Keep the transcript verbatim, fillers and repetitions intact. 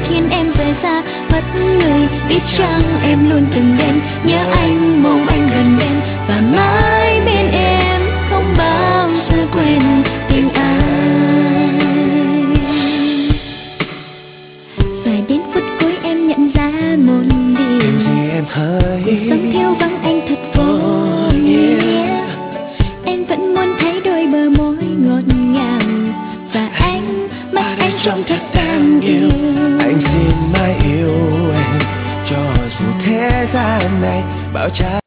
khiến em rời xa mất người. Biết chăng em luôn từng đêm nhớ anh, mong anh gần bên và mãi bên em, không bao giờ quên tình anh. Và đến phút cuối em nhận ra một điều, điều gì em thấy cuộc sống thiếu vắng anh thật vô nghĩa. Em vẫn muốn thấy đôi bờ môi ngọt ngào và anh, mắt anh trông thật đáng yêu. Anh xin mãi yêu em cho dù thế gian này bao trái